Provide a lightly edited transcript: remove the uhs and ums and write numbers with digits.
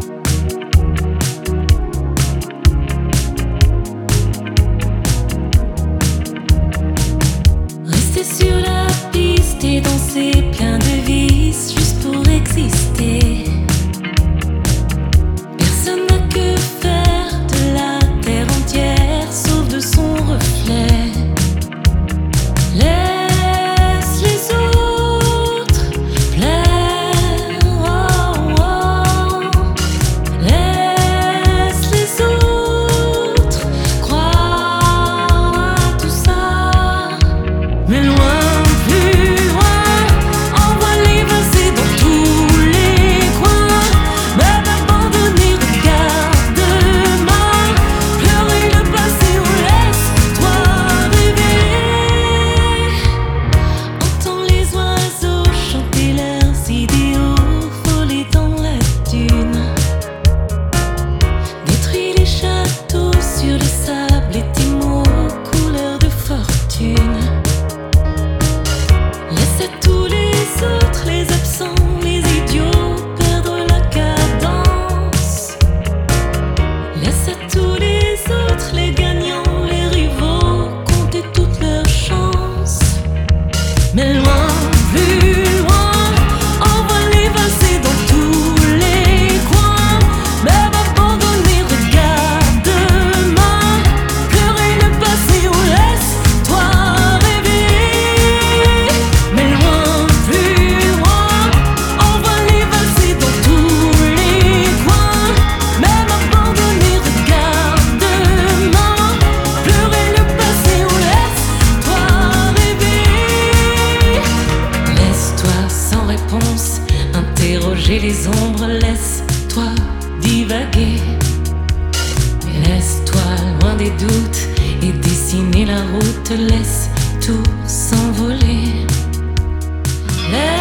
Rester sur la piste et danser plein de vices juste pour exister. Personne n'a que faire de la terre entière sauf de son reflet. Laisse les autres plaire, oh, oh. Laisse les autres croire à tout ça. Mais loin, plus loin, envoie les passer dans tous les coins. Même abandonner, regarde demain. Pleurer le passé ou laisse-toi rêver. Entends les oiseaux chanter leurs idéaux, voler dans la dune. Détruis les châteaux sur le sable et tes mots couleur de fortune. Laisse à tous les autres, les absents, les idiots, perdre la cadence. Laisse à tous les autres, les gagnants, les rivaux, compter toutes leurs chances. Mais loin, plus loin, envoie les passer dans tous les coins. Même abandonner, regarde demain. Pleurer le passé ou laisse-toi rêver. Mais loin, plus loin, envoie les passer dans tous les coins. Même abandonner, regarde demain. Pleurer le passé ou laisse-toi rêver. Laisse-toi sans réponse interroger les ombres, laisse-toi divaguer. Mais laisse-toi loin des doutes et dessiner la route, laisse tout s'envoler. Laisse